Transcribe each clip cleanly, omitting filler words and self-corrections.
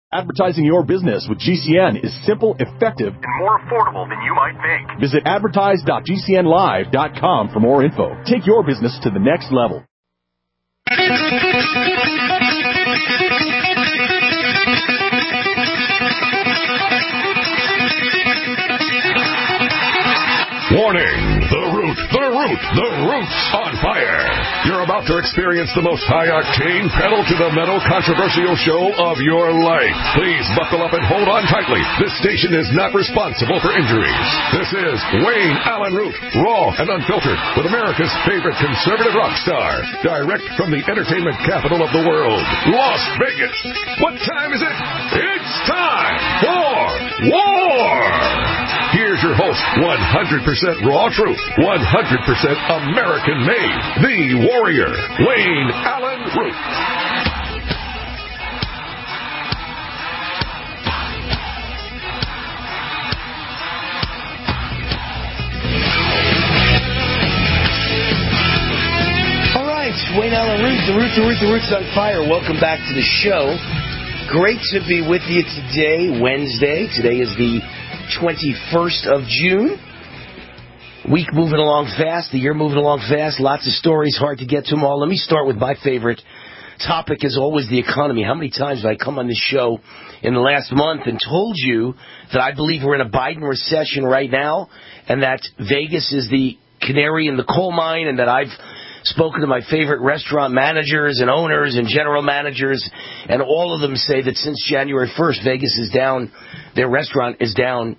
Advertising your business with GCN is simple, effective, and more affordable than you might think. Visit advertise.gcnlive.com for more info. Take your business to the next level. Warning! The Root's on fire! You're about to experience the most high-octane, pedal-to-the-metal controversial show of your life. Please buckle up and hold on tightly. This station is not responsible for injuries. This is Wayne Allen Root, raw and unfiltered, with America's favorite conservative rock star, direct from the entertainment capital of the world, Las Vegas. What time is it? It's time for war! Here's your host, 100% raw truth, 100% American-made, the warrior, Wayne Allen Root. All right, Wayne Allen Root, the Root's on fire. Welcome back to the show. Great to be with you today, Wednesday. Today is the 21st of June. Week moving along fast, the year moving along fast, lots of stories, hard to get to them all. Let me start with my favorite topic, as always, the economy. How many times have I come on this show in the last month and told you that I believe we're in a Biden recession right now, and that Vegas is the canary in the coal mine, and that I've spoken to my favorite restaurant managers and owners and general managers, and all of them say that since January 1st, Vegas is down, their restaurant is down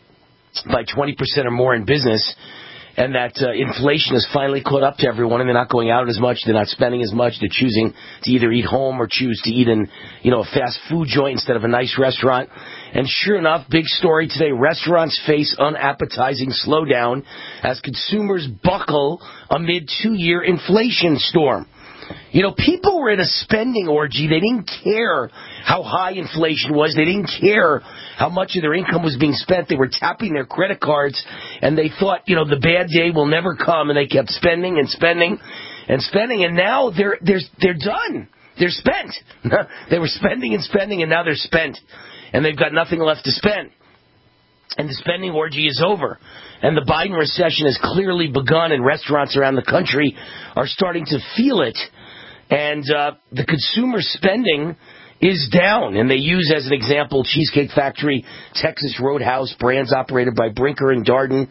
by 20% or more in business, and that inflation has finally caught up to everyone, and they're not going out as much, they're not spending as much, they're choosing to either eat home or choose to eat in, a fast food joint instead of a nice restaurant. And sure enough, big story today, restaurants face unappetizing slowdown as consumers buckle amid 2-year inflation storm. People were in a spending orgy. They didn't care how high inflation was. They didn't care how much of their income was being spent. They were tapping their credit cards, and they thought, the bad day will never come, and they kept spending and spending and spending, and now they're done. They're spent. They were spending and spending, and now they're spent, and they've got nothing left to spend. And the spending orgy is over. And the Biden recession has clearly begun, and restaurants around the country are starting to feel it. And the consumer spending is down. And they use, as an example, Cheesecake Factory, Texas Roadhouse, brands operated by Brinker and Darden.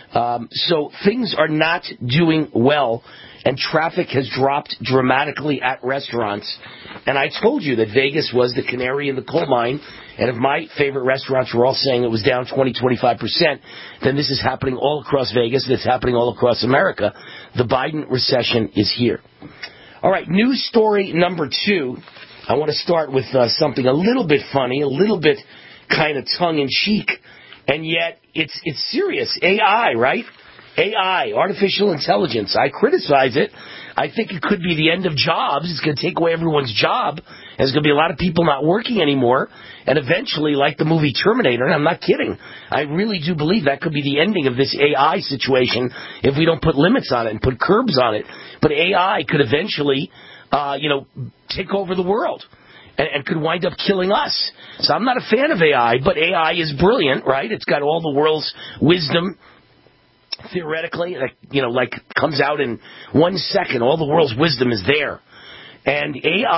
So things are not doing well, and traffic has dropped dramatically at restaurants. And I told you that Vegas was the canary in the coal mine, and if my favorite restaurants were all saying it was down 20-25%, then this is happening all across Vegas, and it's happening all across America. The Biden recession is here. All right, news story number 2. I want to start with something a little bit funny, a little bit kind of tongue-in-cheek, and yet it's serious. AI, right? AI, artificial intelligence. I criticize it. I think it could be the end of jobs. It's going to take away everyone's job. There's going to be a lot of people not working anymore. And eventually, like the movie Terminator, and I'm not kidding, I really do believe that could be the ending of this AI situation if we don't put limits on it and put curbs on it. But AI could eventually, take over the world and could wind up killing us. So I'm not a fan of AI, but AI is brilliant, right? It's got all the world's wisdom. Theoretically, like comes out in 1 second. All the world's wisdom is there. And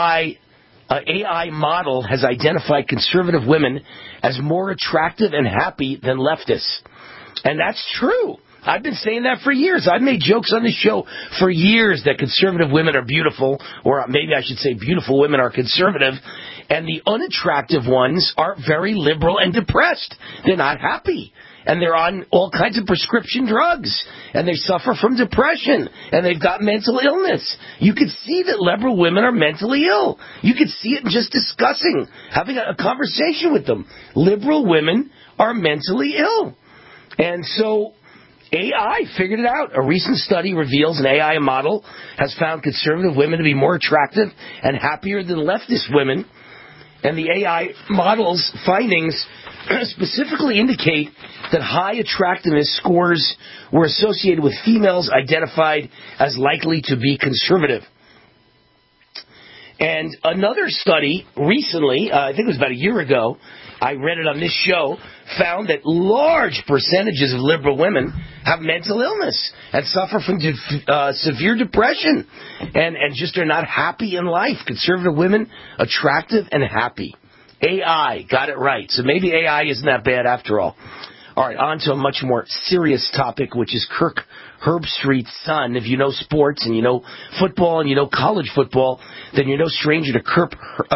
AI model has identified conservative women as more attractive and happy than leftists. And that's true. I've been saying that for years. I've made jokes on this show for years that conservative women are beautiful, or maybe I should say beautiful women are conservative, and the unattractive ones are very liberal and depressed. They're not happy. And they're on all kinds of prescription drugs, and they suffer from depression, and they've got mental illness. You could see that liberal women are mentally ill. You could see it in just discussing, having a conversation with them. Liberal women are mentally ill. And so AI figured it out. A recent study reveals an AI model has found conservative women to be more attractive and happier than leftist women. And the AI model's findings specifically indicate that high attractiveness scores were associated with females identified as likely to be conservative. And another study recently, I think it was about a year ago, I read it on this show, found that large percentages of liberal women have mental illness and suffer from severe depression and just are not happy in life. Conservative women, attractive and happy. AI, got it right. So maybe AI isn't that bad after all. All right, on to a much more serious topic, which is Kirk Herbstreit's son. If you know sports and you know football and you know college football, then you're no stranger to Kirk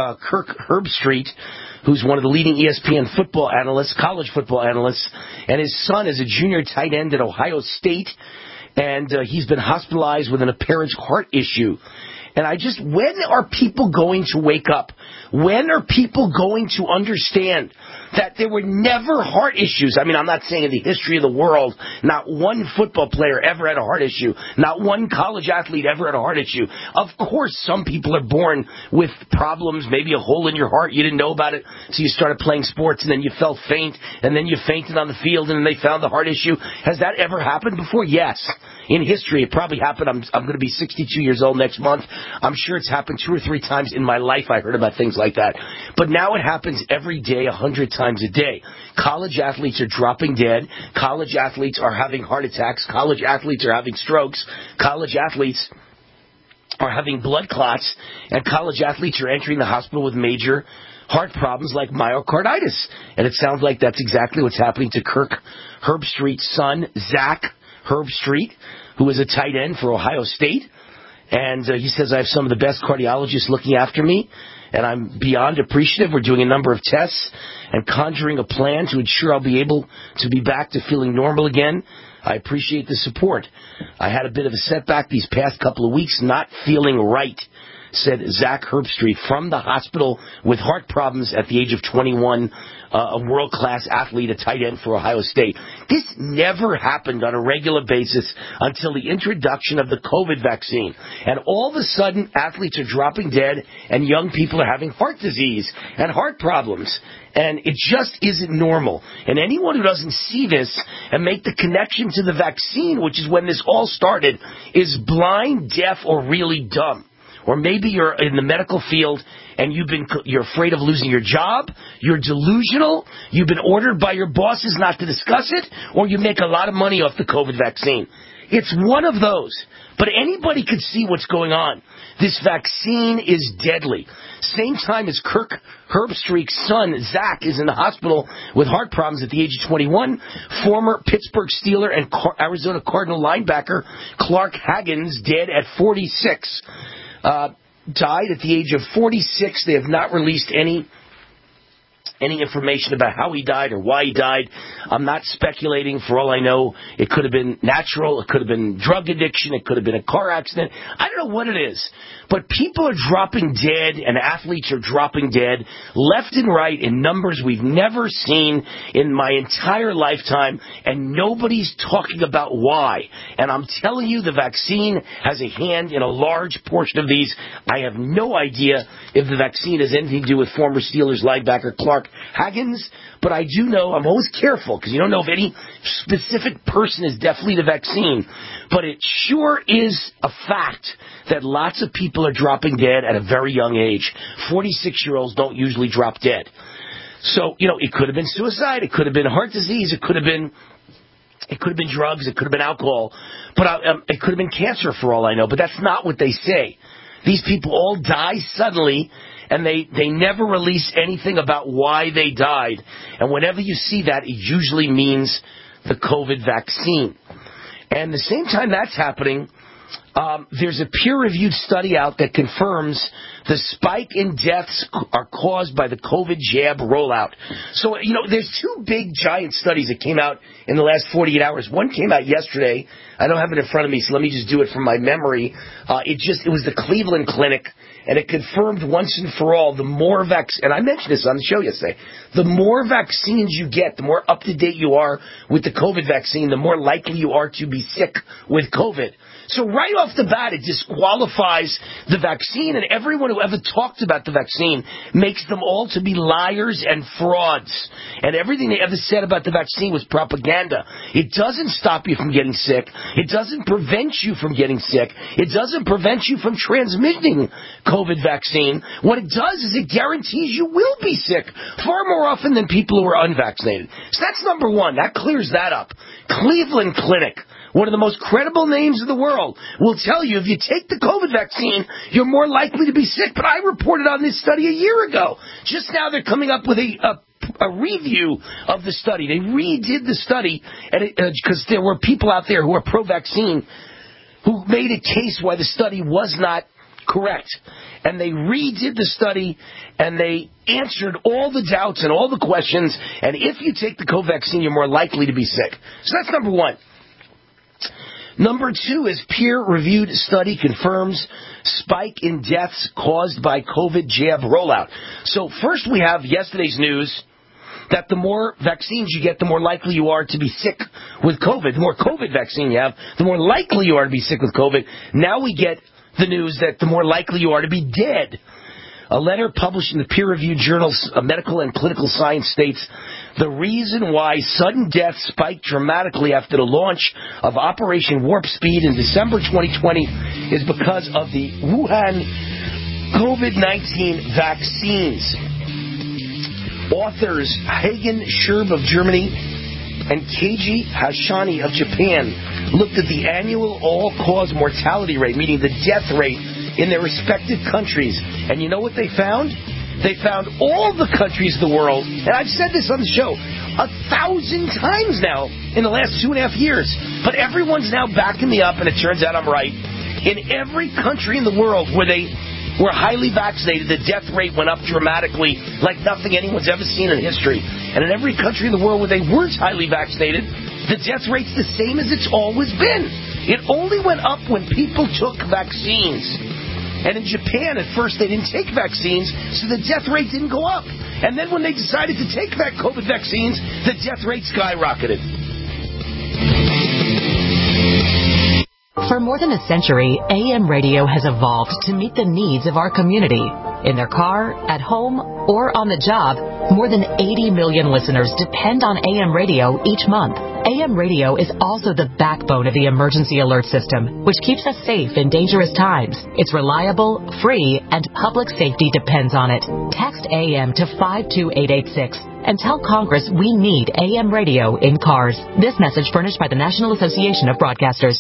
Herbstreit, who's one of the leading ESPN football analysts, college football analysts, and his son is a junior tight end at Ohio State, and he's been hospitalized with an apparent heart issue. And when are people going to wake up? When are people going to understand that there were never heart issues? I mean, I'm not saying in the history of the world, not one football player ever had a heart issue. Not one college athlete ever had a heart issue. Of course, some people are born with problems, maybe a hole in your heart. You didn't know about it, so you started playing sports, and then you felt faint, and then you fainted on the field, and then they found the heart issue. Has that ever happened before? Yes. In history, it probably happened. I'm going to be 62 years old next month. I'm sure it's happened 2 or 3 times in my life. I heard about things like that. But now it happens every day, 100 times a day. College athletes are dropping dead. College athletes are having heart attacks. College athletes are having strokes. College athletes are having blood clots. And college athletes are entering the hospital with major heart problems like myocarditis. And it sounds like that's exactly what's happening to Kirk Herbstreit's son, Zach Herbstreit, who is a tight end for Ohio State. And he says, I have some of the best cardiologists looking after me, and I'm beyond appreciative. We're doing a number of tests and conjuring a plan to ensure I'll be able to be back to feeling normal again. I appreciate the support. I had a bit of a setback these past couple of weeks, not feeling right, said Zach Herbstreit from the hospital with heart problems at the age of 21, a world-class athlete, a tight end for Ohio State. This never happened on a regular basis until the introduction of the COVID vaccine. And all of a sudden, athletes are dropping dead and young people are having heart disease and heart problems. And it just isn't normal. And anyone who doesn't see this and make the connection to the vaccine, which is when this all started, is blind, deaf, or really dumb. Or maybe you're in the medical field and you're afraid of losing your job, you're delusional, you've been ordered by your bosses not to discuss it, or you make a lot of money off the COVID vaccine. It's one of those. But anybody could see what's going on. This vaccine is deadly. Same time as Kirk Herbstreit's son, Zach, is in the hospital with heart problems at the age of 21, former Pittsburgh Steeler and Arizona Cardinal linebacker Clark Haggans, dead at 46. Died at the age of 46. They have not released any information about how he died or why he died. I'm not speculating. For all I know, it could have been natural. It could have been drug addiction. It could have been a car accident. I don't know what it is. But people are dropping dead and athletes are dropping dead left and right in numbers we've never seen in my entire lifetime, and nobody's talking about why. And I'm telling you, the vaccine has a hand in a large portion of these. I have no idea if the vaccine has anything to do with former Steelers linebacker Clark Haggans, but I do know, I'm always careful because you don't know if any specific person is definitely the vaccine, but it sure is a fact that lots of people are dropping dead at a very young age. 46-year-olds don't usually drop dead. So, it could have been suicide, it could have been heart disease, it could have been drugs, it could have been alcohol, but it could have been cancer for all I know, but that's not what they say. These people all die suddenly, and they never release anything about why they died. And whenever you see that, it usually means the COVID vaccine. And the same time that's happening, there's a peer-reviewed study out that confirms the spike in deaths are caused by the COVID jab rollout. So, there's 2 big giant studies that came out in the last 48 hours. One came out yesterday. I don't have it in front of me, so let me just do it from my memory. It was the Cleveland Clinic, and it confirmed once and for all, the more and I mentioned this on the show yesterday, the more vaccines you get, the more up-to-date you are with the COVID vaccine, the more likely you are to be sick with COVID. So right off the bat, it disqualifies the vaccine, and everyone who ever talked about the vaccine makes them all to be liars and frauds. And everything they ever said about the vaccine was propaganda. It doesn't stop you from getting sick. It doesn't prevent you from getting sick. It doesn't prevent you from transmitting COVID vaccine, what it does is it guarantees you will be sick far more often than people who are unvaccinated. So that's number one. That clears that up. Cleveland Clinic, one of the most credible names in the world, will tell you if you take the COVID vaccine, you're more likely to be sick. But I reported on this study a year ago. Just now they're coming up with a review of the study. They redid the study because there were people out there who are pro-vaccine who made a case why the study was not correct. And they redid the study, and they answered all the doubts and all the questions. And if you take the COVID vaccine, you're more likely to be sick. So that's number one. Number two is peer-reviewed study confirms spike in deaths caused by COVID jab rollout. So first we have yesterday's news that the more vaccines you get, the more likely you are to be sick with COVID. The more COVID vaccine you have, the more likely you are to be sick with COVID. Now we get the news that the more likely you are to be dead. A letter published in the peer-reviewed journals of Medical and Clinical Science states the reason why sudden death spiked dramatically after the launch of Operation Warp Speed in December 2020 is because of the Wuhan COVID-19 vaccines. Authors Hagen Scherb of Germany and Keiji Hashani of Japan looked at the annual all-cause mortality rate, meaning the death rate, in their respective countries. And you know what they found? They found all the countries of the world, and I've said this on the show 1,000 times now in the last 2.5 years, but everyone's now backing me up, and it turns out I'm right. In every country in the world where they were highly vaccinated, the death rate went up dramatically like nothing anyone's ever seen in history. And in every country in the world where they weren't highly vaccinated, the death rate's the same as it's always been. It only went up when people took vaccines. And in Japan, at first, they didn't take vaccines, so the death rate didn't go up. And then when they decided to take back COVID vaccines, the death rate skyrocketed. For more than a century, AM radio has evolved to meet the needs of our community. In their car, at home, or on the job, more than 80 million listeners depend on AM radio each month. AM radio is also the backbone of the emergency alert system, which keeps us safe in dangerous times. It's reliable, free, and public safety depends on it. Text AM to 52886 and tell Congress we need AM radio in cars. This message furnished by the National Association of Broadcasters.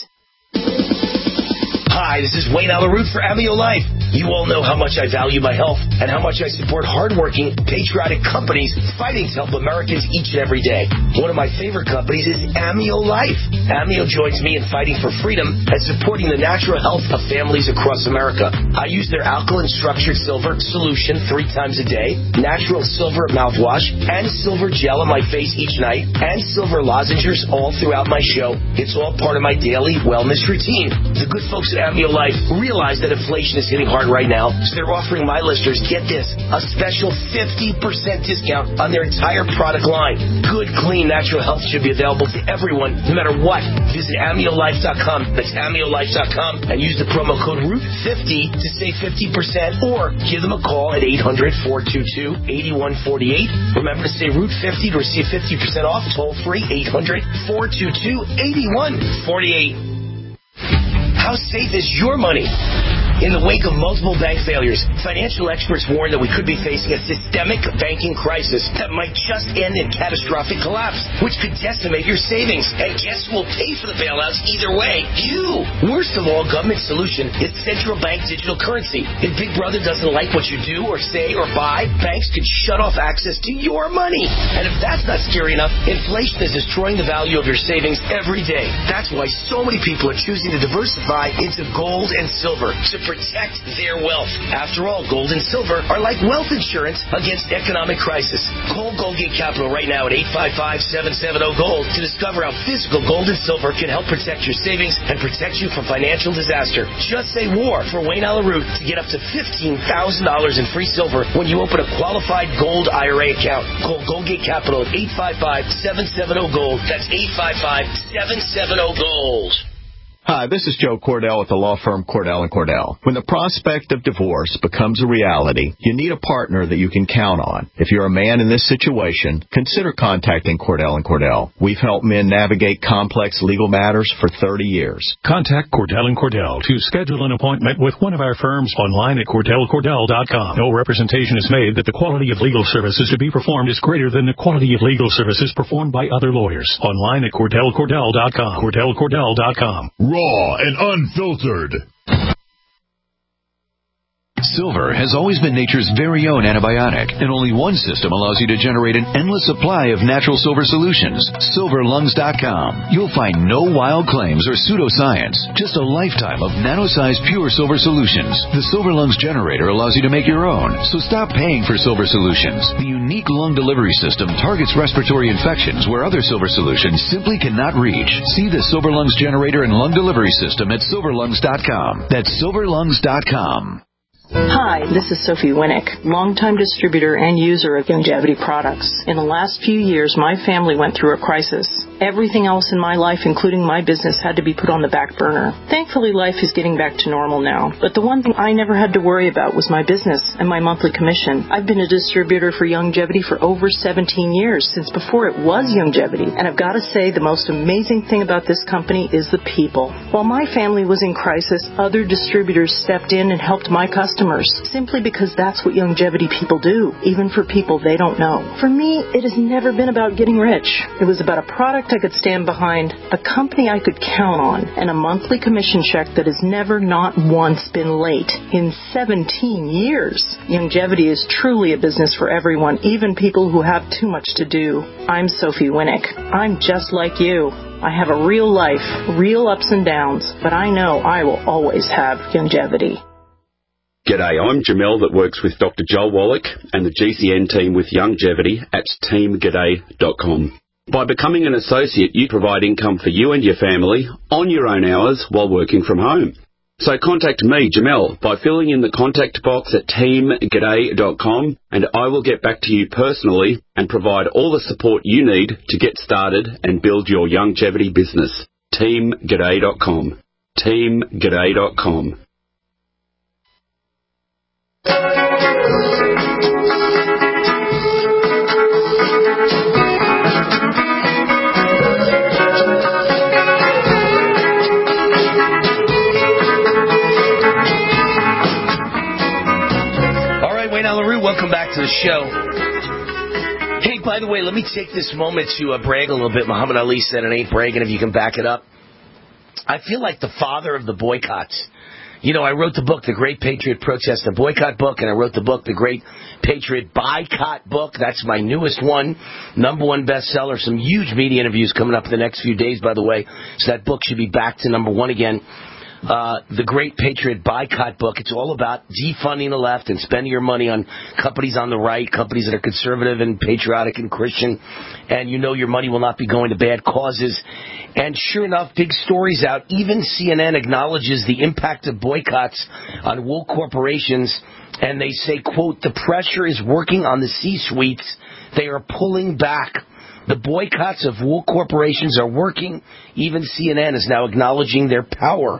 Hi, this is Wayne Alaroot for Amio Life. You all know how much I value my health and how much I support hardworking, patriotic companies fighting to help Americans each and every day. One of my favorite companies is Amio Life. Amio joins me in fighting for freedom and supporting the natural health of families across America. I use their alkaline structured silver solution 3 times a day, natural silver mouthwash, and silver gel on my face each night, and silver lozenges all throughout my show. It's all part of my daily wellness routine. The good folks at Amio Life realize that inflation is hitting hard right now, so they're offering my listeners, get this, a special 50% discount on their entire product line. Good, clean, natural health should be available to everyone, no matter what. Visit AmioLife.com, that's AmioLife.com, and use the promo code ROOT50 to save 50%, or give them a call at 800-422-8148. Remember to say ROOT50 to receive 50% off, toll free, 800-422-8148. How safe is your money? In the wake of multiple bank failures, financial experts warn that we could be facing a systemic banking crisis that might just end in catastrophic collapse, which could decimate your savings. And guess who will pay for the bailouts either way? You! Worst of all, government solution is central bank digital currency. If Big Brother doesn't like what you do or say or buy, banks could shut off access to your money. And if that's not scary enough, inflation is destroying the value of your savings every day. That's why so many people are choosing to diversify into gold and silver to protect their wealth. After all, gold and silver are like wealth insurance against economic crisis. Call Goldgate Capital right now at 855-770-GOLD to discover how physical gold and silver can help protect your savings and protect you from financial disaster. Just say war for Wayne Alaroot to get up to $15,000 in free silver when you open a qualified gold IRA account. Call Goldgate Capital at 855-770-GOLD. That's 855-770-GOLD. Hi, this is Joe Cordell at the law firm Cordell & Cordell. When the prospect of divorce becomes a reality, you need a partner that you can count on. If you're a man in this situation, consider contacting Cordell & Cordell. We've helped men navigate complex legal matters for 30 years. Contact Cordell & Cordell to schedule an appointment with one of our firms online at CordellCordell.com. No representation is made that the quality of legal services to be performed is greater than the quality of legal services performed by other lawyers. Online at CordellCordell.com. CordellCordell.com. Raw and unfiltered. Silver has always been nature's very own antibiotic, and only one system allows you to generate an endless supply of natural silver solutions. SilverLungs.com. You'll find no wild claims or pseudoscience, just a lifetime of nano-sized pure silver solutions. The Silver Lungs generator allows you to make your own, so stop paying for silver solutions. The unique lung delivery system targets respiratory infections where other silver solutions simply cannot reach. See the Silver Lungs generator and lung delivery system at SilverLungs.com. That's SilverLungs.com. Hi, this is Sophie Winnick, longtime distributor and user of Youngevity products. In the last few years, my family went through a crisis. Everything else in my life, including my business, had to be put on the back burner. Thankfully, life is getting back to normal now. But the one thing I never had to worry about was my business and my monthly commission. I've been a distributor for Youngevity for over 17 years, since before it was Youngevity. And I've got to say, the most amazing thing about this company is the people. While my family was in crisis, other distributors stepped in and helped my customers, simply because that's what Youngevity people do, even for people they don't know. For me, it has never been about getting rich. It was about a product I could stand behind, a company I could count on, and a monthly commission check that has never, not once, been late in 17 years. Youngevity is truly a business for everyone, even people who have too much to do. I'm Sophie Winnick. I'm just like you. I have a real life, real ups and downs, but I know I will always have Youngevity. G'day, I'm Jamel that works with Dr. Joel Wallach and the GCN team with Youngevity at teamg'day.com. By becoming an associate, you provide income for you and your family on your own hours while working from home. So contact me, Jamel, by filling in the contact box at teamg'day.com, and I will get back to you personally and provide all the support you need to get started and build your Youngevity business. teamg'day.com. teamg'day.com. Welcome back to the show. Hey, by the way, let me take this moment to brag a little bit. Muhammad Ali said it ain't bragging if you can back it up. I feel like the father of the boycotts. You know, I wrote the book, The Great Patriot Protest and Boycott book, and I wrote the book, The Great Patriot Boycott book. That's my newest one, #1 bestseller. Some huge media interviews coming up in the next few days, by the way. So that book should be back to #1 again. The Great Patriot Boycott book. It's all about defunding the left and spending your money on companies on the right, companies that are conservative and patriotic and Christian, and you know your money will not be going to bad causes. And sure enough, big stories out. Even CNN acknowledges the impact of boycotts on woke corporations, and they say, quote, the pressure is working on the C-suites. They are pulling back. The boycotts of woke corporations are working. Even CNN is now acknowledging their power.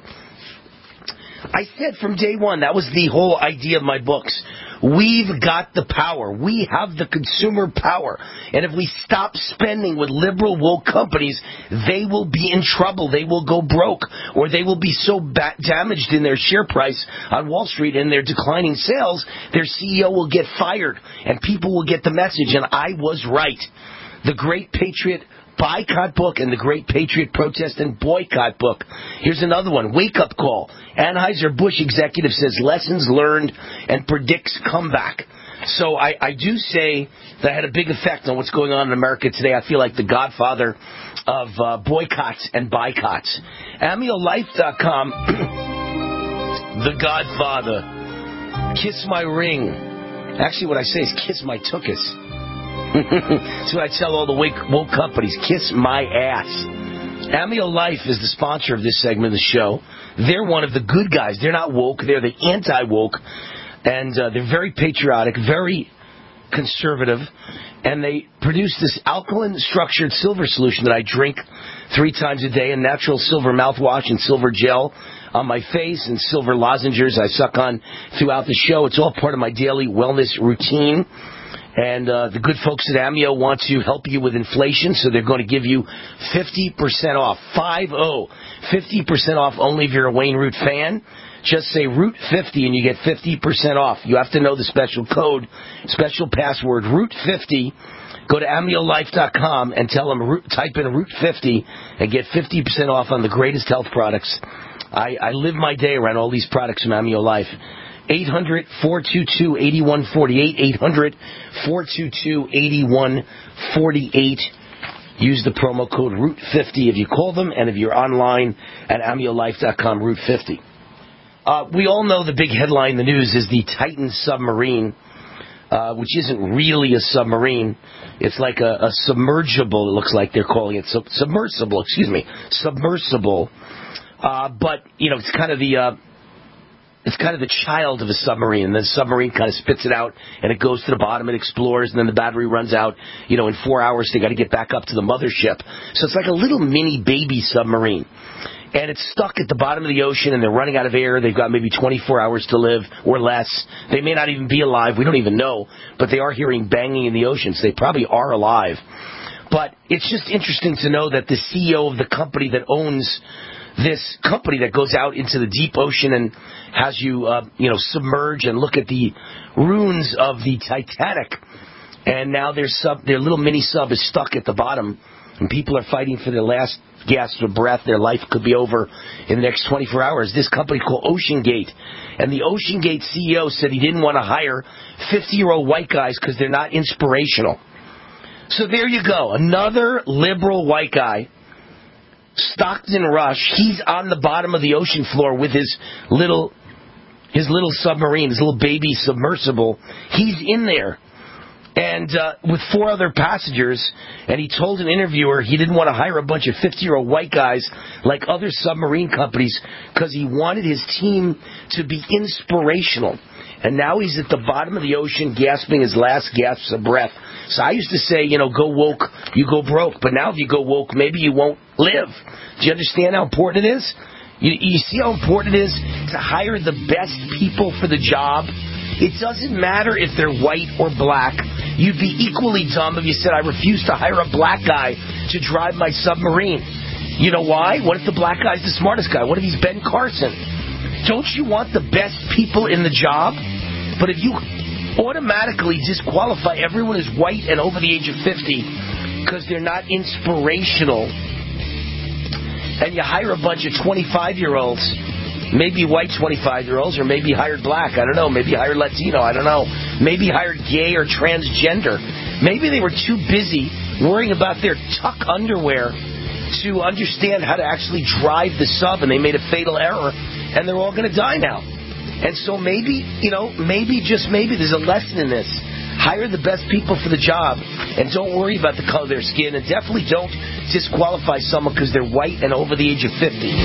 I said from day one, that was the whole idea of my books. We've got the power. We have the consumer power. And if we stop spending with liberal woke companies, they will be in trouble. They will go broke, or they will be so damaged in their share price on Wall Street and their declining sales, their CEO will get fired and people will get the message. And I was right. The Great Patriot Boycott book and the Great Patriot Protest and Boycott book. Here's another one, Wake Up Call. Anheuser-Busch executive says lessons learned and predicts comeback. So I do say that had a big effect on what's going on in America today. I feel like the godfather of boycotts and boycotts. AmioLife.com, the godfather. Kiss my ring. Actually, what I say is kiss my tuchus. That's what I tell all the woke companies. Kiss my ass. Amio Life is the sponsor of this segment of the show. They're one of the good guys. They're not woke. They're the anti-woke. And they're very patriotic, very conservative, and they produce this alkaline structured silver solution that I drink 3 times a day, and natural silver mouthwash and silver gel on my face and silver lozenges I suck on throughout the show. It's all part of my daily wellness routine. And the good folks at Amio want to help you with inflation, so they're going to give you 50% off. 50% off only if you're a Wayne Root fan. Just say Root 50 and you get 50% off. You have to know the special code, special password, Root 50. Go to AmioLife.com and tell them, type in Root 50 and get 50% off on the greatest health products. I live my day around all these products from Amio Life. 800-422-8148. 800-422-8148. Use the promo code Root50 if you call them, and if you're online at AmioLife.com, Root50. We all know the big headline in the news is the Titan submarine, which isn't really a submarine. It's like a submergible, it looks like they're calling it. Submersible. But, you know, it's kind of the child of a submarine, and the submarine kind of spits it out, and it goes to the bottom, it explores, and then the battery runs out. You know, in 4 hours, they got to get back up to the mothership. So it's like a little mini baby submarine. And it's stuck at the bottom of the ocean, and they're running out of air. They've got maybe 24 hours to live or less. They may not even be alive. We don't even know. But they are hearing banging in the ocean, so they probably are alive. But it's just interesting to know that the CEO of the company that owns this company that goes out into the deep ocean and has you, submerge and look at the ruins of the Titanic. And now their little mini sub is stuck at the bottom, and people are fighting for their last gasp of breath. Their life could be over in the next 24 hours. This company called OceanGate. And the OceanGate CEO said he didn't want to hire 50-year-old white guys because they're not inspirational. So there you go. Another liberal white guy, Stockton Rush. He's on the bottom of the ocean floor with his little submarine, his little baby submersible. He's in there. And with 4 other passengers, and he told an interviewer he didn't want to hire a bunch of 50-year-old white guys like other submarine companies because he wanted his team to be inspirational. And now he's at the bottom of the ocean gasping his last gasps of breath. So I used to say, go woke, you go broke. But now if you go woke, maybe you won't live. Do you understand how important it is? You see how important it is to hire the best people for the job? It doesn't matter if they're white or black. You'd be equally dumb if you said, I refuse to hire a black guy to drive my submarine. You know why? What if the black guy's the smartest guy? What if he's Ben Carson? Don't you want the best people in the job? But if you automatically disqualify everyone who's white and over the age of 50 because they're not inspirational, and you hire a bunch of 25-year-olds, maybe white 25-year-olds, or maybe hired black, I don't know, maybe hired Latino, I don't know, maybe hired gay or transgender. Maybe they were too busy worrying about their tuck underwear to understand how to actually drive the sub, and they made a fatal error, and they're all going to die now. And so maybe, just maybe, there's a lesson in this. Hire the best people for the job, and don't worry about the color of their skin, and definitely don't disqualify someone because they're white and over the age of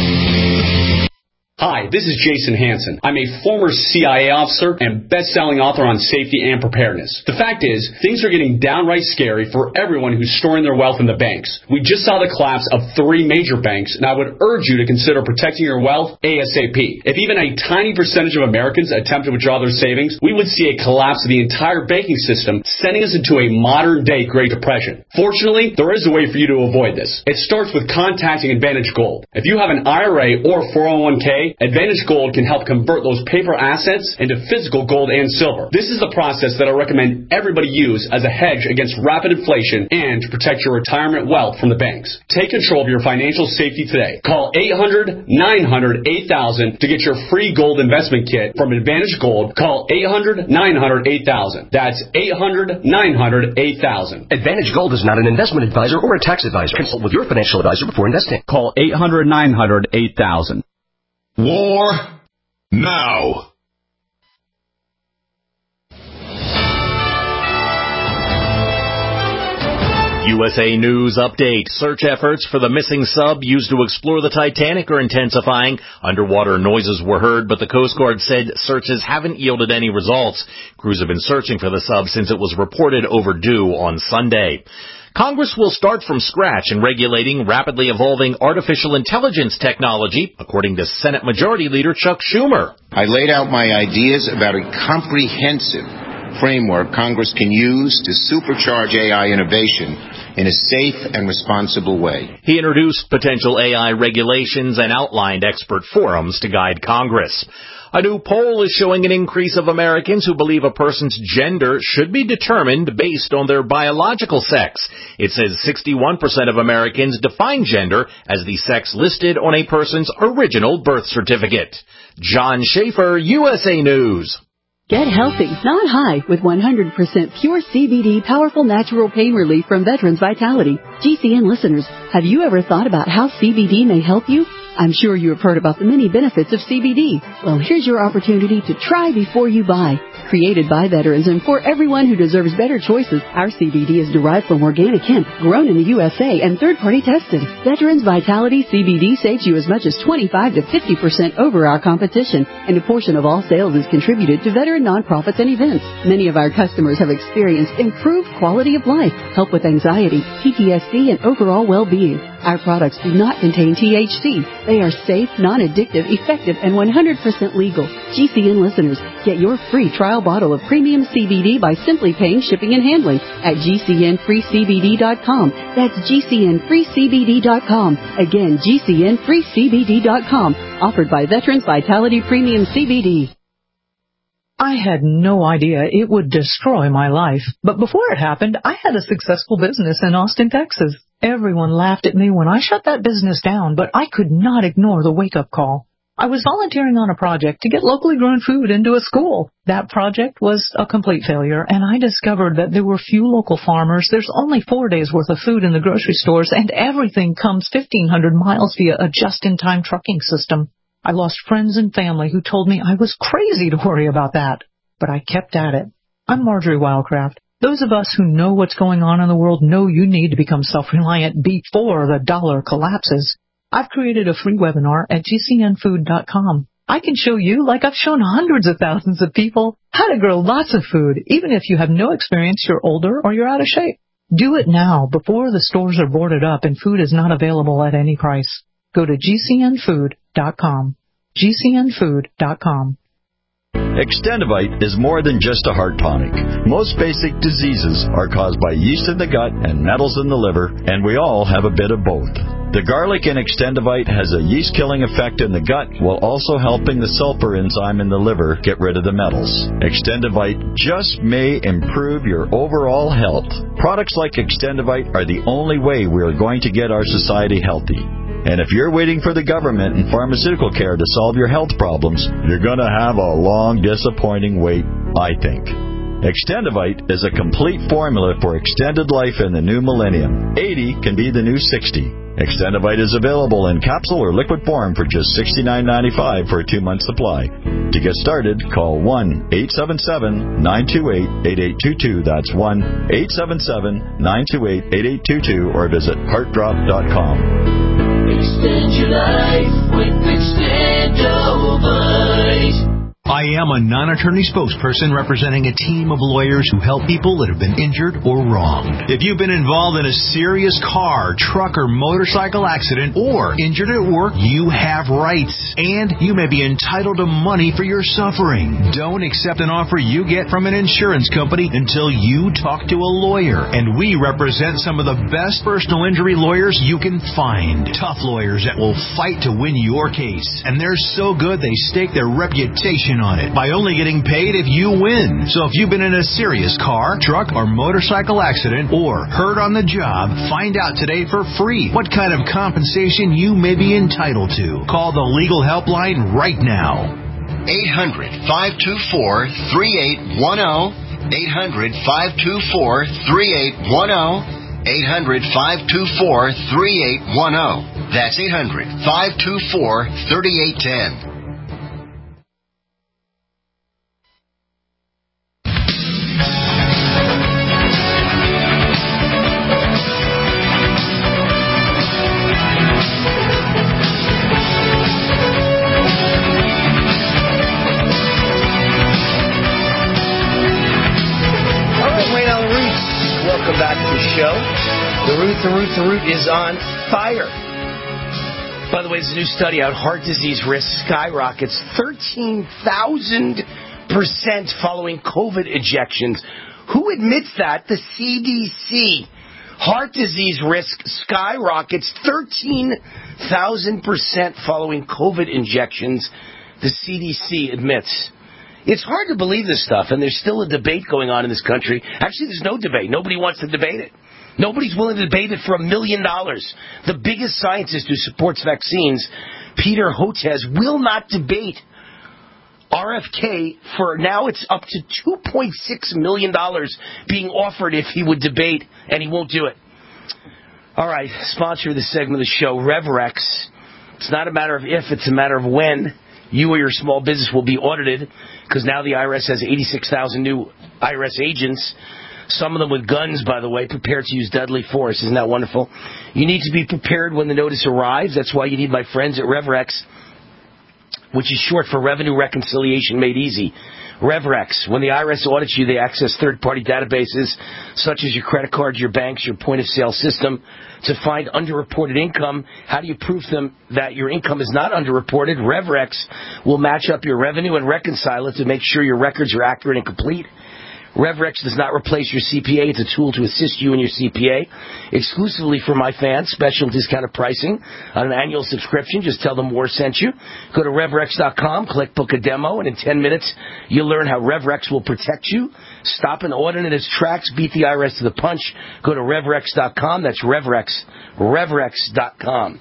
50. Hi, this is Jason Hansen. I'm a former CIA officer and best-selling author on safety and preparedness. The fact is, things are getting downright scary for everyone who's storing their wealth in the banks. We just saw the collapse of 3 major banks, and I would urge you to consider protecting your wealth ASAP. If even a tiny percentage of Americans attempt to withdraw their savings, we would see a collapse of the entire banking system, sending us into a modern-day Great Depression. Fortunately, there is a way for you to avoid this. It starts with contacting Advantage Gold. If you have an IRA or 401k, Advantage Gold can help convert those paper assets into physical gold and silver. This is the process that I recommend everybody use as a hedge against rapid inflation and to protect your retirement wealth from the banks. Take control of your financial safety today. Call 800-900-8000 to get your free gold investment kit from Advantage Gold. Call 800-900-8000. That's 800-900-8000. Advantage Gold is not an investment advisor or a tax advisor. Consult with your financial advisor before investing. Call 800-900-8000. War now. USA News Update. Search efforts for the missing sub used to explore the Titanic are intensifying. Underwater noises were heard, but the Coast Guard said searches haven't yielded any results. Crews have been searching for the sub since it was reported overdue on Sunday. Congress will start from scratch in regulating rapidly evolving artificial intelligence technology, according to Senate Majority Leader Chuck Schumer. I laid out my ideas about a comprehensive framework Congress can use to supercharge AI innovation in a safe and responsible way. He introduced potential AI regulations and outlined expert forums to guide Congress. A new poll is showing an increase of Americans who believe a person's gender should be determined based on their biological sex. It says 61% of Americans define gender as the sex listed on a person's original birth certificate. John Schaefer, USA News. Get healthy, not high, with 100% pure CBD powerful natural pain relief from Veterans Vitality. GCN listeners, have you ever thought about how CBD may help you? I'm sure you have heard about the many benefits of CBD. Well, here's your opportunity to try before you buy. Created by veterans and for everyone who deserves better choices, our CBD is derived from organic hemp, grown in the USA, and third-party tested. Veterans Vitality CBD saves you as much as 25 to 50% over our competition, and a portion of all sales is contributed to veteran nonprofits and events. Many of our customers have experienced improved quality of life, help with anxiety, PTSD, and overall well-being. Our products do not contain THC. They are safe, non-addictive, effective, and 100% legal. GCN listeners, get your free trial bottle of premium CBD by simply paying shipping and handling at GCNFreeCBD.com. That's GCNFreeCBD.com. Again, GCNFreeCBD.com. Offered by Veterans Vitality Premium CBD. I had no idea it would destroy my life. But before it happened, I had a successful business in Austin, Texas. Everyone laughed at me when I shut that business down, but I could not ignore the wake-up call. I was volunteering on a project to get locally grown food into a school. That project was a complete failure, and I discovered that there were few local farmers. There's only 4 days' worth of food in the grocery stores, and everything comes 1,500 miles via a just-in-time trucking system. I lost friends and family who told me I was crazy to worry about that. But I kept at it. I'm Marjorie Wildcraft. Those of us who know what's going on in the world know you need to become self-reliant before the dollar collapses. I've created a free webinar at GCNfood.com. I can show you, like I've shown hundreds of thousands of people, how to grow lots of food, even if you have no experience, you're older, or you're out of shape. Do it now before the stores are boarded up and food is not available at any price. Go to GCNfood.com. GCNfood.com. Extendivite is more than just a heart tonic. Most basic diseases are caused by yeast in the gut and metals in the liver, and we all have a bit of both. The garlic in Extendivite has a yeast-killing effect in the gut while also helping the sulfur enzyme in the liver get rid of the metals. Extendivite just may improve your overall health. Products like Extendivite are the only way we are going to get our society healthy. And if you're waiting for the government and pharmaceutical care to solve your health problems, you're going to have a long, disappointing wait, I think. Extendivite is a complete formula for extended life in the new millennium. 80 can be the new 60. Extendivite is available in capsule or liquid form for just $69.95 for a 2-month supply. To get started, call 1-877-928-8822. That's 1-877-928-8822 or visit heartdrop.com. Extend your life with Extendovite. I am a non-attorney spokesperson representing a team of lawyers who help people that have been injured or wronged. If you've been involved in a serious car, truck, or motorcycle accident or injured at work, you have rights, and you may be entitled to money for your suffering. Don't accept an offer you get from an insurance company until you talk to a lawyer, and we represent some of the best personal injury lawyers you can find. Tough lawyers that will fight to win your case, and they're so good they stake their reputation on it by only getting paid if you win. So if you've been in a serious car, truck, or motorcycle accident or hurt on the job, find out today for free what kind of compensation you may be entitled to. Call the legal helpline right now. 800-524-3810. 800-524-3810. 800-524-3810. That's 800-524-3810. the show. The Root is on fire. By the way, there's a new study out. Heart disease risk skyrockets 13,000% following COVID injections. Who admits that? The CDC. Heart disease risk skyrockets 13,000% following COVID injections, the CDC admits. It's hard to believe this stuff, and there's still a debate going on in this country. Actually, there's no debate. Nobody wants to debate it. Nobody's willing to debate it for $1 million. The biggest scientist who supports vaccines, Peter Hotez, will not debate RFK for now. It's up to $2.6 million being offered if he would debate, and he won't do it. All right, sponsor of this segment of the show, RevRex. It's not a matter of if, it's a matter of when you or your small business will be audited, because now the IRS has 86,000 new IRS agents, some of them with guns, by the way, prepared to use deadly force. Isn't that wonderful? You need to be prepared when the notice arrives. That's why you need my friends at RevRex, which is short for Revenue Reconciliation Made Easy. RevRex. When the IRS audits you, they access third-party databases such as your credit cards, your banks, your point-of-sale system to find underreported income. How do you prove them that your income is not underreported? RevRex will match up your revenue and reconcile it to make sure your records are accurate and complete. RevRex does not replace your CPA. It's a tool to assist you in your CPA. Exclusively for my fans, special discounted pricing on an annual subscription. Just tell them War sent you. Go to RevRex.com, click Book a Demo, and in 10 minutes, you'll learn how RevRex will protect you. Stop an audit in its tracks. Beat the IRS to the punch. Go to RevRex.com. That's RevRex. RevRex.com.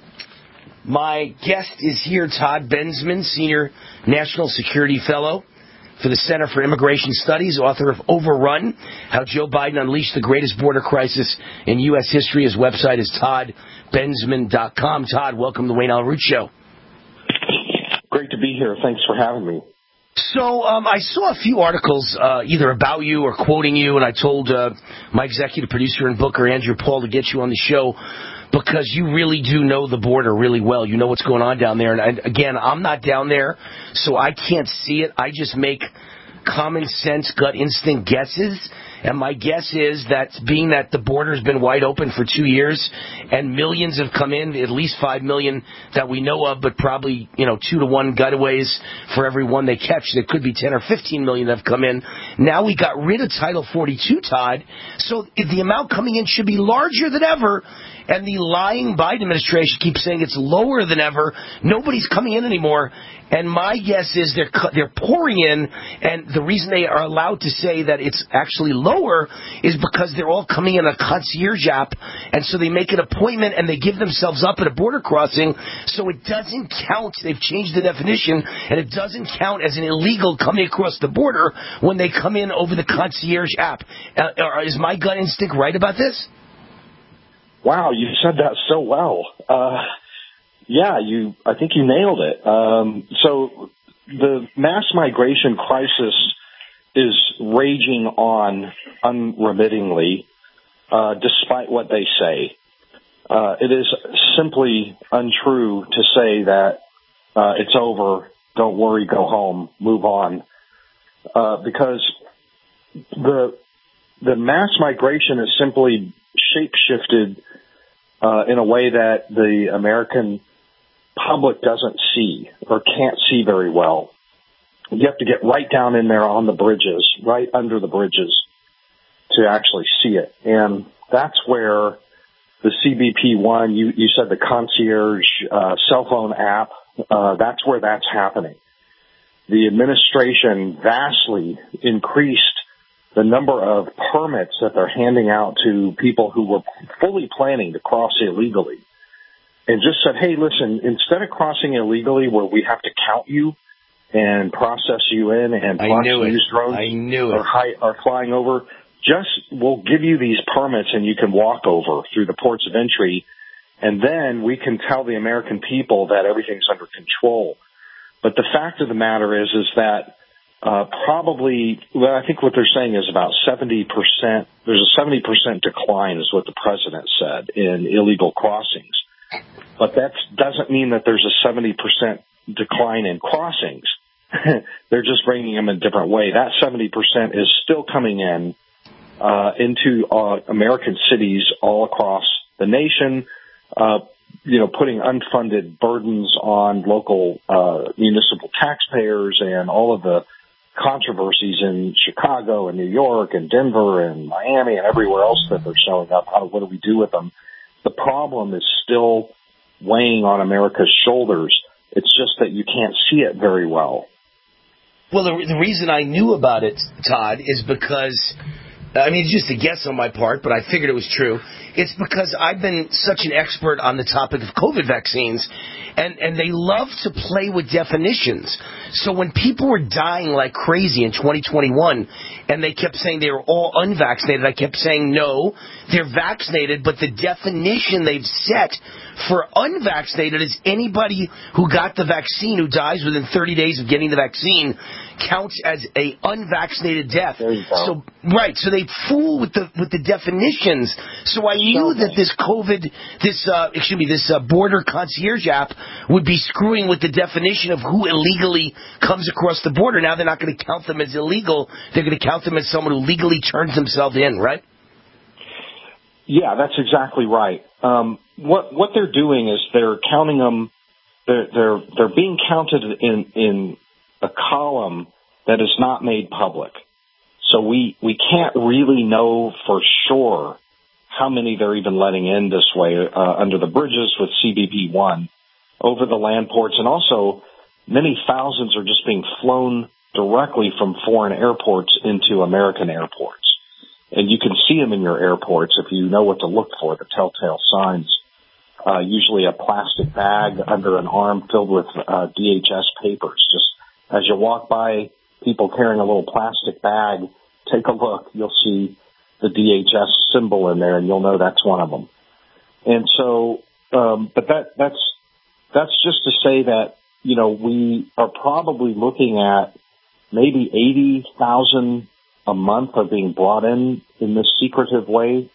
My guest is here, Todd Bensman, Senior National Security Fellow for the Center for Immigration Studies, author of Overrun, How Joe Biden Unleashed the Greatest Border Crisis in U.S. History. His website is toddbensman.com. Todd, welcome to the Wayne Allyn Root Show. Great to be here. Thanks for having me. So I saw a few articles either about you or quoting you, and I told my executive producer and booker, Andrew Paul, to get you on the show because you really do know the border really well. You know what's going on down there. And again, I'm not down there, so I can't see it. I just make common sense, gut instinct guesses. And my guess is that being that the border's been wide open for 2 years and millions have come in, at least 5 million that we know of, but probably, 2 to 1 gutaways for every one they catch. There could be 10 or 15 million that have come in. Now we got rid of Title 42, Todd, so the amount coming in should be larger than ever. And the lying Biden administration keeps saying it's lower than ever. Nobody's coming in anymore. And my guess is they're pouring in, and the reason they are allowed to say that it's actually lower is because they're all coming in a concierge app, and so they make an appointment and they give themselves up at a border crossing, so it doesn't count. They've changed the definition, and it doesn't count as an illegal coming across the border when they come in over the concierge app. Is my gut instinct right about this? Wow, you said that so well. Yeah, I think you nailed it. So the mass migration crisis is raging on unremittingly, despite what they say. It is simply untrue to say that it's over, don't worry, go home, move on, because the mass migration is simply shape-shifted in a way that the American public doesn't see or can't see very well. You have to get right down in there on the bridges, right under the bridges to actually see it. And that's where the CBP-1, you said the concierge cell phone app, that's where that's happening. The administration vastly increased the number of permits that they're handing out to people who were fully planning to cross illegally, and just said, hey, listen, instead of crossing illegally where we have to count you and process you in and use drones are flying over, just we'll give you these permits and you can walk over through the ports of entry, and then we can tell the American people that everything's under control. But the fact of the matter is that I think what they're saying is about 70%, there's a 70% decline is what the president said in illegal crossings. But that doesn't mean that there's a 70% decline in crossings. They're just bringing them a different way. That 70% is still coming in into American cities all across the nation, putting unfunded burdens on local municipal taxpayers and all of the controversies in Chicago and New York and Denver and Miami and everywhere else that they're showing up. What do we do with them? The problem is still weighing on America's shoulders. It's just that you can't see it very well. Well, the reason I knew about it, Todd, is because, it's just a guess on my part, but I figured it was true. It's because I've been such an expert on the topic of COVID vaccines, and they love to play with definitions. So when people were dying like crazy in 2021, and they kept saying they were all unvaccinated, I kept saying, no, they're vaccinated, but the definition they've set for unvaccinated is anybody who got the vaccine who dies within 30 days of getting the vaccine counts as a unvaccinated death. So they fool with the definitions. So I knew that this border concierge app would be screwing with the definition of who illegally comes across the border. Now they're not going to count them as illegal. They're going to count them as someone who legally turns themselves in, right? Yeah, that's exactly right. What they're doing is they're counting them. They're being counted in a column that is not made public. So we can't really know for sure how many they're even letting in this way under the bridges with CBP-1, over the land ports, and also many thousands are just being flown directly from foreign airports into American airports. And you can see them in your airports if you know what to look for, the telltale signs. Usually a plastic bag under an arm filled with DHS papers. Just as you walk by people carrying a little plastic bag, take a look. You'll see the DHS symbol in there, and you'll know that's one of them. And so, but that's just to say that, we are probably looking at maybe 80,000 a month are being brought in this secretive way.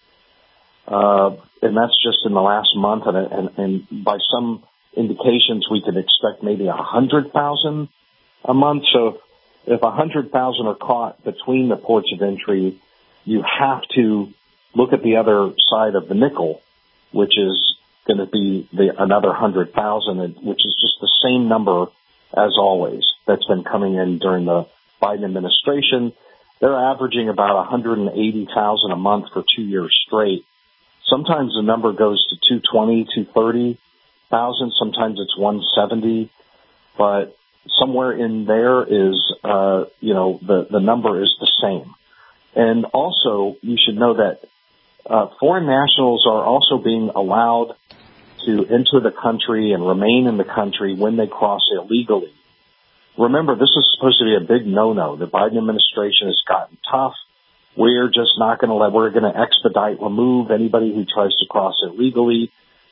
And that's just in the last month. And by some indications, we could expect maybe 100,000 a month. So if 100,000 are caught between the ports of entry, you have to look at the other side of the nickel, which is going to be another 100,000, which is just the same number as always that's been coming in during the Biden administration. They're averaging about 180,000 a month for 2 years straight. Sometimes the number goes to 220, 230,000. Sometimes it's 170, but somewhere in there is, the number is the same. And also, you should know that foreign nationals are also being allowed to enter the country and remain in the country when they cross illegally. Remember, this is supposed to be a big no-no. The Biden administration has gotten tough. We're just not going to we're going to expedite, remove anybody who tries to cross illegally,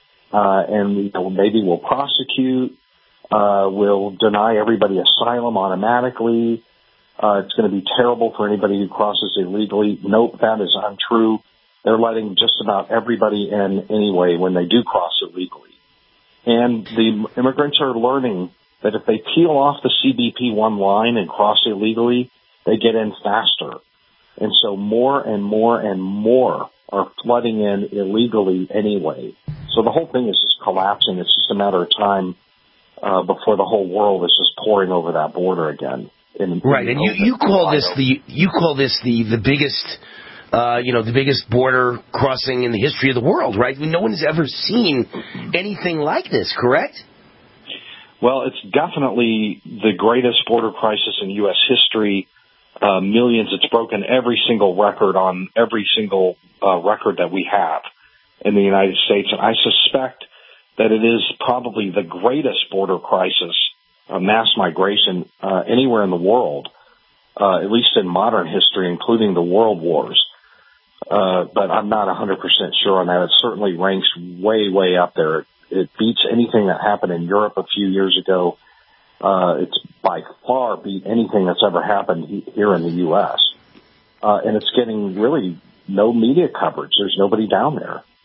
and maybe we'll prosecute. We'll deny everybody asylum automatically. It's going to be terrible for anybody who crosses illegally. Nope, that is untrue. They're letting just about everybody in anyway when they do cross illegally. And the immigrants are learning that if they peel off the CBP-1 line and cross illegally, they get in faster. And so more and more and more are flooding in illegally anyway. So the whole thing is just collapsing. It's just a matter of time before the whole world is just pouring over that border again. Right, and you call this the biggest the biggest border crossing in the history of the world, right? No one has ever seen anything like this, correct? Well, it's definitely the greatest border crisis in U.S. history. Millions. It's broken every single record on every single record that we have in the United States. And I suspect that it is probably the greatest border crisis, mass migration, anywhere in the world, at least in modern history, including the world wars. But I'm not 100% sure on that. It certainly ranks way, way up there. It beats anything that happened in Europe a few years ago. It's by far beat anything that's ever happened here in the U.S. And it's getting really no media coverage. There's nobody down there.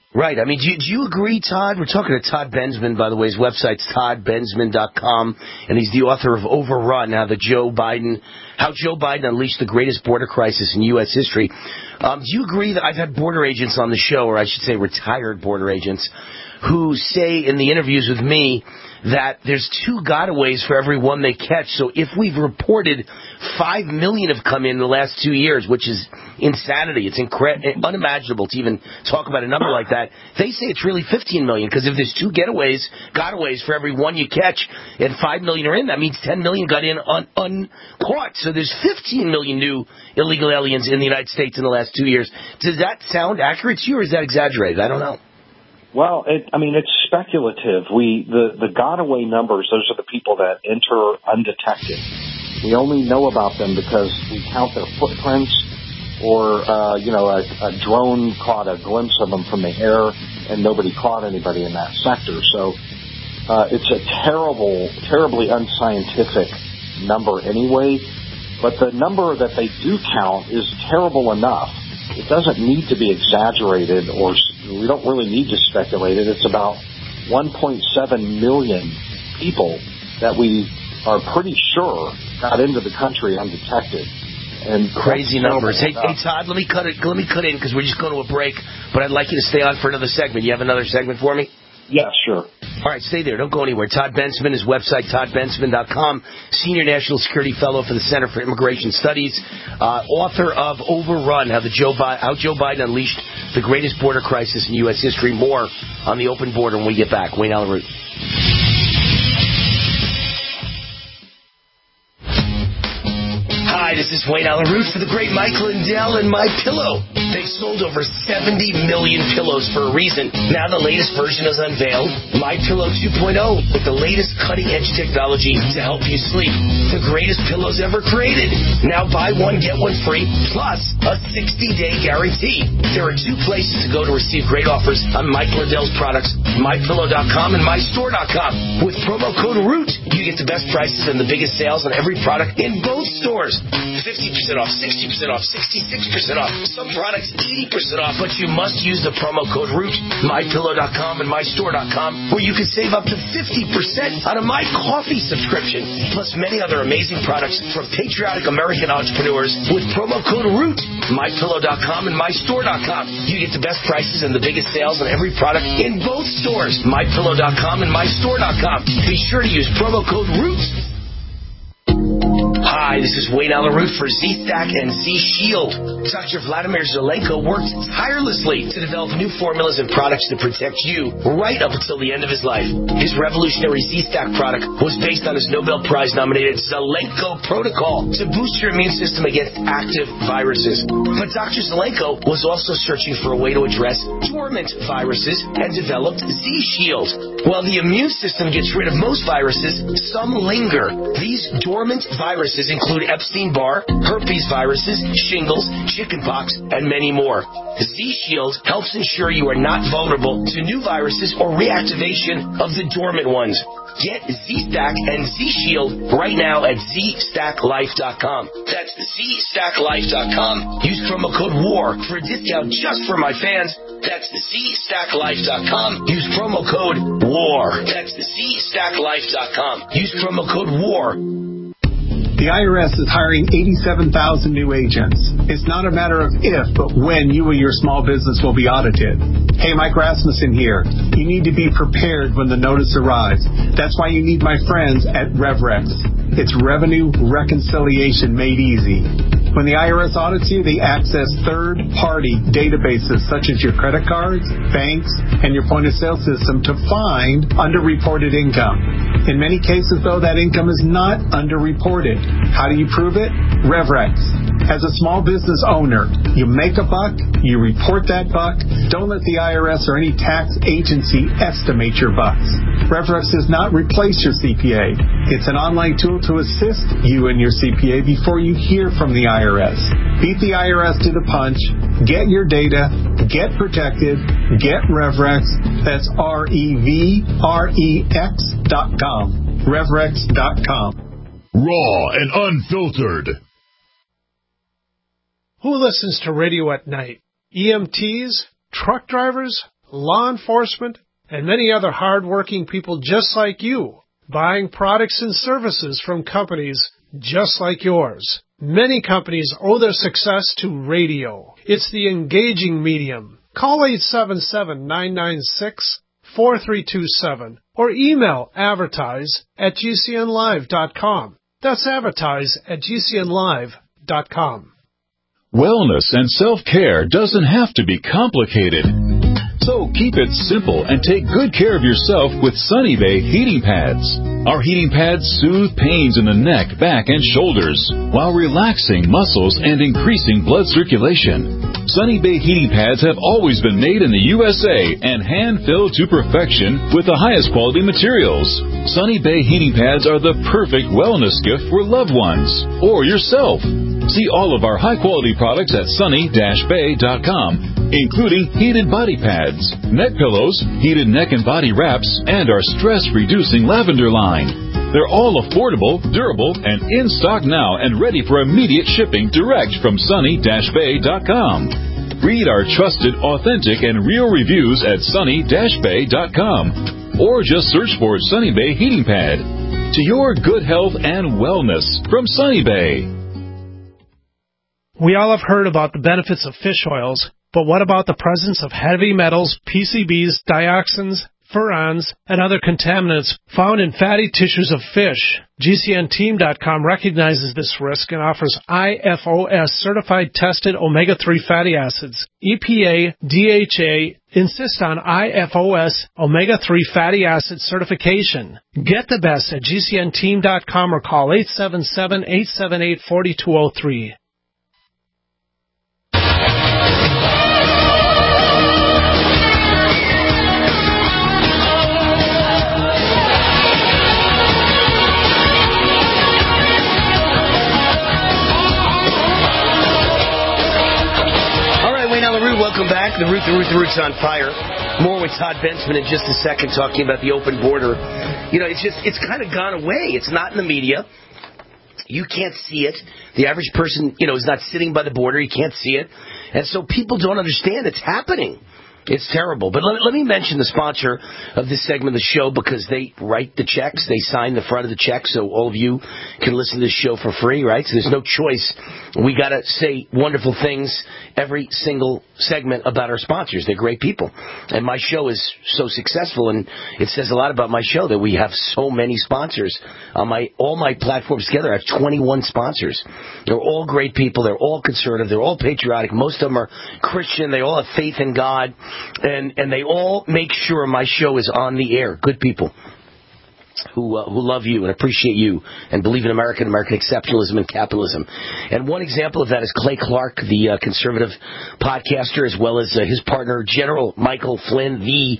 Right. I mean, do you agree, Todd? We're talking to Todd Bensman, by the way. His website's toddbensman.com, and he's the author of Overrun, How Joe Biden unleashed the greatest border crisis in U.S. history. Do you agree that I've had border agents on the show, or I should say retired border agents, who say in the interviews with me that there's 2 gotaways for every one they catch. So if we've reported 5 million have come in the last 2 years, which is insanity. It's unimaginable to even talk about a number like that. They say it's really 15 million because if there's 2 gotaways for every one you catch and 5 million are in, that means 10 million got in uncaught. So there's 15 million new illegal aliens in the United States in the last 2 years. Does that sound accurate to you or is that exaggerated? I don't know. Well, it's speculative. The got-away numbers, those are the people that enter undetected. We only know about them because we count their footprints or, a drone caught a glimpse of them from the air and nobody caught anybody in that sector. So it's a terribly unscientific number anyway. But the number that they do count is terrible enough. It doesn't need to be exaggerated or we don't really need to speculate it. It's about 1.7 million people that we are pretty sure got into the country undetected. And crazy numbers. Hey, Todd, let me cut in because we're just going to a break. But I'd like you to stay on for another segment. You have another segment for me? Yeah, sure. All right, stay there. Don't go anywhere. Todd Bensman, his website, toddbensman.com, Senior National Security Fellow for the Center for Immigration Studies, author of Overrun, How Joe Biden Unleashed the Greatest Border Crisis in U.S. History. More on the open border when we get back. Wayne Allyn Root. Hi, this is Wayne Allyn Root for the great Mike Lindell and MyPillow. They've sold over 70 million pillows for a reason. Now the latest version is unveiled, MyPillow 2.0, with the latest cutting-edge technology to help you sleep. The greatest pillows ever created. Now buy one, get one free, plus a 60-day guarantee. There are 2 places to go to receive great offers on Mike Lindell's products, MyPillow.com and MyStore.com. With promo code ROOT, you get the best prices and the biggest sales on every product in both stores. 50% off, 60% off, 66% off. Some products 80% off, but you must use the promo code ROOT, MyPillow.com and MyStore.com, where you can save up to 50% on a My Coffee subscription, plus many other amazing products from patriotic American entrepreneurs with promo code ROOT, MyPillow.com and MyStore.com. You get the best prices and the biggest sales on every product in both stores, MyPillow.com and MyStore.com. Be sure to use promo code ROOT. Hi, this is Wayne Allyn Root for Z-Stack and Z-Shield. Dr. Vladimir Zelenko worked tirelessly to develop new formulas and products to protect you right up until the end of his life. His revolutionary Z-Stack product was based on his Nobel Prize-nominated Zelenko Protocol to boost your immune system against active viruses. But Dr. Zelenko was also searching for a way to address dormant viruses and developed Z-Shield. While the immune system gets rid of most viruses, some linger. These dormant viruses include Epstein-Barr, herpes viruses, shingles, chickenpox, and many more. Z-Shield helps ensure you are not vulnerable to new viruses or reactivation of the dormant ones. Get Z-Stack and Z-Shield right now at ZStackLife.com. That's ZStackLife.com. Use promo code WAR for a discount just for my fans. That's ZStackLife.com. Use promo code WAR. That's ZStackLife.com. Use promo code WAR. The IRS is hiring 87,000 new agents. It's not a matter of if, but when you or your small business will be audited. Hey, Mike Rasmussen here. You need to be prepared when the notice arrives. That's why you need my friends at RevRex. It's revenue reconciliation made easy. When the IRS audits you, they access third-party databases such as your credit cards, banks, and your point-of-sale system to find underreported income. In many cases, though, that income is not underreported. How do you prove it? RevRex. As a small business owner, you make a buck, you report that buck. Don't let the IRS or any tax agency estimate your bucks. RevRex does not replace your CPA. It's an online tool to assist you and your CPA before you hear from the IRS. Beat the IRS to the punch. Get your data. Get protected. Get RevRex. That's RevRex.com. RevRex.com. Raw and unfiltered. Who listens to radio at night? EMTs? Truck drivers? law enforcement, and many other hard-working people just like you, buying products and services from companies just like yours. Many companies owe their success to radio. It's the engaging medium. Call 877-996-4327 or email advertise@gcnlive.com. That's advertise@gcnlive.com. Wellness and self-care doesn't have to be complicated. So keep it simple and take good care of yourself with Sunny Bay heating pads. Our heating pads soothe pains in the neck, back, and shoulders while relaxing muscles and increasing blood circulation. Sunny Bay heating pads have always been made in the USA and hand-filled to perfection with the highest quality materials. Sunny Bay heating pads are the perfect wellness gift for loved ones or yourself. See all of our high-quality products at sunny-bay.com, including heated body pads, neck pillows, heated neck and body wraps, and our stress-reducing lavender line. They're all affordable, durable, and in stock now and ready for immediate shipping direct from sunny-bay.com. Read our trusted, authentic, and real reviews at sunny-bay.com, or just search for Sunny Bay Heating Pad. To your good health and wellness from Sunny Bay. We all have heard about the benefits of fish oils, but what about the presence of heavy metals, PCBs, dioxins, furans, and other contaminants found in fatty tissues of fish? GCNteam.com recognizes this risk and offers IFOS certified tested omega-3 fatty acids. EPA, DHA insist on IFOS omega-3 fatty acid certification. Get the best at GCNteam.com or call 877-878-4203. Welcome back. The Root's on fire. More with Todd Bensman in just a second, talking about the open border. You know, it's kind of gone away. It's not in the media. You can't see it. The average person, is not sitting by the border. You can't see it. And so people don't understand it's happening. It's terrible. But let me mention the sponsor of this segment of the show, because they write the checks. They sign the front of the check so all of you can listen to this show for free, right? So there's no choice. We got to say wonderful things every single segment about our sponsors. They're great people. And my show is so successful, and it says a lot about my show that we have so many sponsors. On all my platforms together, I have 21 sponsors. They're all great people. They're all conservative. They're all patriotic. Most of them are Christian. They all have faith in God. And they all make sure my show is on the air. Good people who love you and appreciate you and believe in American exceptionalism and capitalism. And one example of that is Clay Clark, the conservative podcaster, as well as his partner, General Michael Flynn, the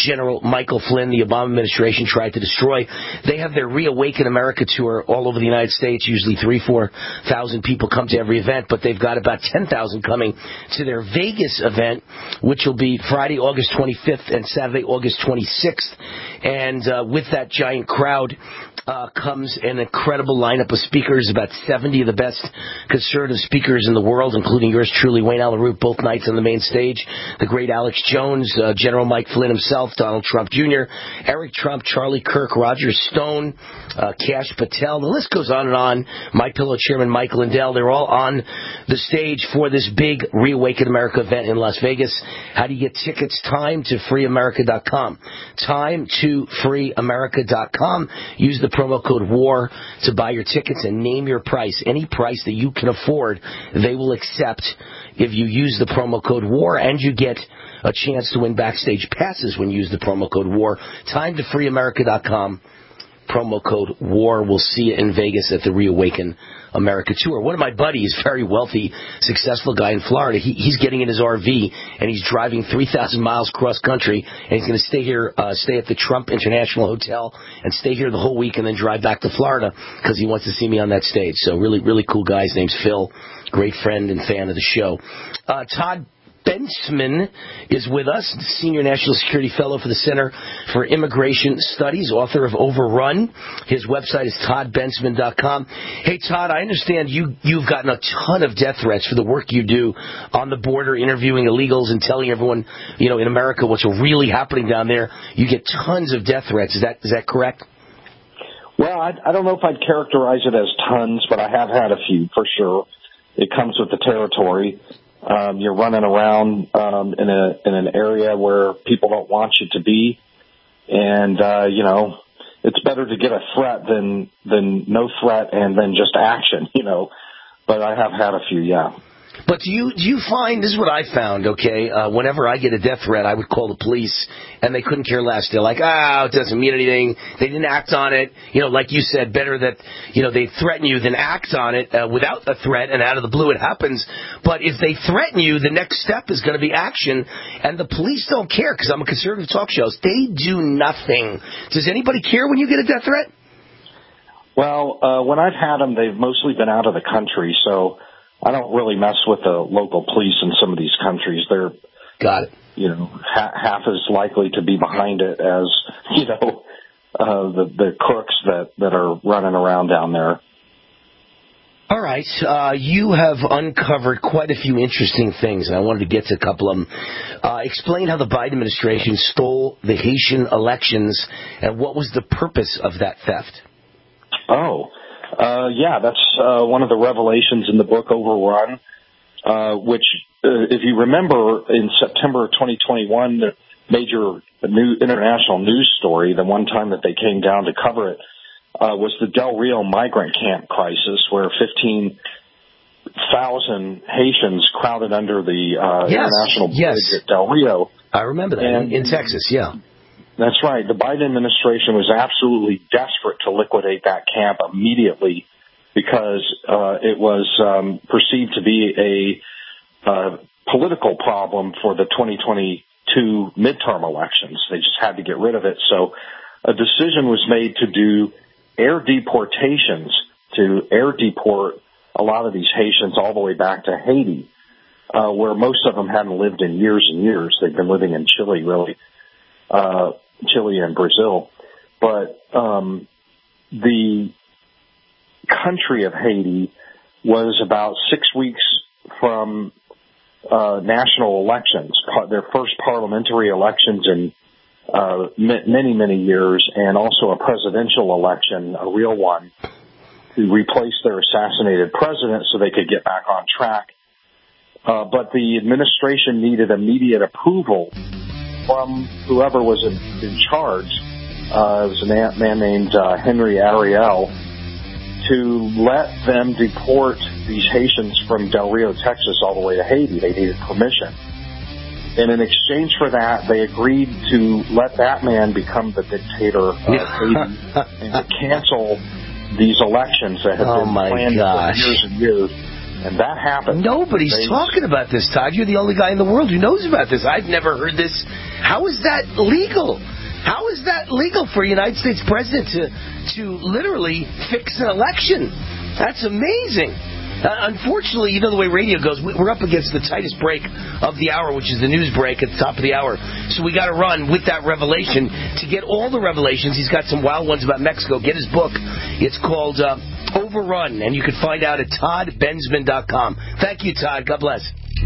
Obama administration tried to destroy. They have their Reawaken America tour all over the United States. Usually 3,000-4,000 people come to every event, but they've got about 10,000 coming to their Vegas event, which will be Friday, August 25th and Saturday, August 26th. And with that giant crowd comes an incredible lineup of speakers, about 70 of the best conservative speakers in the world, including yours truly, Wayne Allyn Root, both nights on the main stage, the great Alex Jones, General Mike Flynn himself, Donald Trump Jr., Eric Trump, Charlie Kirk, Roger Stone, Kash Patel. The list goes on and on. MyPillow Chairman Mike Lindell. They're all on the stage for this big Reawaken America event in Las Vegas. How do you get tickets? Time to freeamerica.com. Time to freeamerica.com. Use the promo code WAR to buy your tickets and name your price. Any price that you can afford, they will accept if you use the promo code WAR, and you get a chance to win backstage passes when you use the promo code WAR. Time to freeamerica.com. Promo code WAR. We'll see you in Vegas at the Reawaken America tour. One of my buddies, very wealthy, successful guy in Florida, he's getting in his RV and he's driving 3,000 miles cross country, and he's going to stay here, stay at the Trump International Hotel and stay here the whole week and then drive back to Florida because he wants to see me on that stage. So really, really cool guy. His name's Phil. Great friend and fan of the show. Todd Bentzman is with us, Senior National Security Fellow for the Center for Immigration Studies, author of Overrun. His website is toddbentzman.com. Hey, Todd, I understand you've gotten a ton of death threats for the work you do on the border, interviewing illegals and telling everyone, in America what's really happening down there. You get tons of death threats. Is that correct? Well, I don't know if I'd characterize it as tons, but I have had a few for sure. It comes with the territory. You're running around in an area where people don't want you to be, and it's better to get a threat than no threat and then just action. But I have had a few, yeah. But do you find, this is what I found, okay, whenever I get a death threat, I would call the police, and they couldn't care less. They're like, it doesn't mean anything. They didn't act on it. Like you said, better that, they threaten you than act on it without a threat, and out of the blue it happens. But if they threaten you, the next step is going to be action, and the police don't care, because I'm a conservative talk shows. They do nothing. Does anybody care when you get a death threat? Well, when I've had them, they've mostly been out of the country, so I don't really mess with the local police in some of these countries. They're, got it, half as likely to be behind it as, the crooks that are running around down there. All right. You have uncovered quite a few interesting things, and I wanted to get to a couple of them. Explain how the Biden administration stole the Haitian elections, and what was the purpose of that theft? That's one of the revelations in the book Overrun, which, if you remember, in September of 2021, the major international news story, the one time that they came down to cover it, was the Del Rio migrant camp crisis, where 15,000 Haitians crowded under the international bridge at Del Rio. I remember that, in Texas, yeah. That's right. The Biden administration was absolutely desperate to liquidate that camp immediately because it was perceived to be a political problem for the 2022 midterm elections. They just had to get rid of it. So a decision was made to do air deportations, to air deport a lot of these Haitians all the way back to Haiti, where most of them hadn't lived in years and years. They've been living in Chile, really. Chile and Brazil. But the country of Haiti was about 6 weeks from national elections, their first parliamentary elections in many, many years, and also a presidential election, a real one, to replace their assassinated president so they could get back on track. But the administration needed immediate approval from whoever was in charge. It was a man named Henry Ariel, to let them deport these Haitians from Del Rio, Texas, all the way to Haiti. They needed permission. And in exchange for that, they agreed to let that man become the dictator of Haiti and to cancel these elections that had been planned for years and years. And that happened. Nobody's talking about this, Todd. You're the only guy in the world who knows about this. I've never heard this. How is that legal? How is that legal for a United States president to literally fix an election? That's amazing. Unfortunately, the way radio goes, we're up against the tightest break of the hour, which is the news break at the top of the hour. So we got to run with that revelation. To get all the revelations, he's got some wild ones about Mexico. Get his book. It's called Overrun, and you can find out at toddbentzman.com. Thank you, Todd. God bless.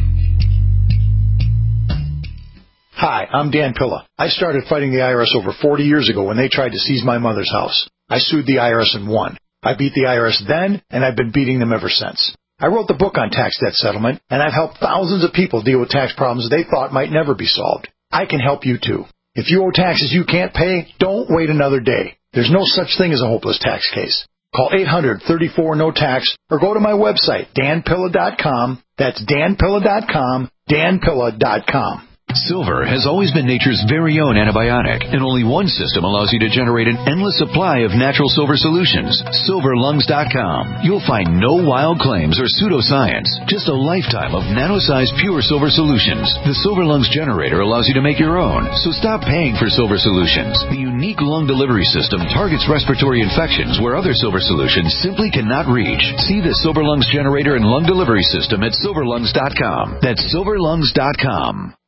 Hi, I'm Dan Pilla. I started fighting the IRS over 40 years ago when they tried to seize my mother's house. I sued the IRS and won. I beat the IRS then, and I've been beating them ever since. I wrote the book on tax debt settlement, and I've helped thousands of people deal with tax problems they thought might never be solved. I can help you, too. If you owe taxes you can't pay, don't wait another day. There's no such thing as a hopeless tax case. Call 800-34-NO-TAX or go to my website, danpilla.com. That's danpilla.com, danpilla.com. Silver has always been nature's very own antibiotic, and only one system allows you to generate an endless supply of natural silver solutions. SilverLungs.com. You'll find no wild claims or pseudoscience, just a lifetime of nano-sized pure silver solutions. The Silver Lungs generator allows you to make your own, so stop paying for silver solutions. The unique lung delivery system targets respiratory infections where other silver solutions simply cannot reach. See the Silver Lungs generator and lung delivery system at SilverLungs.com. That's SilverLungs.com.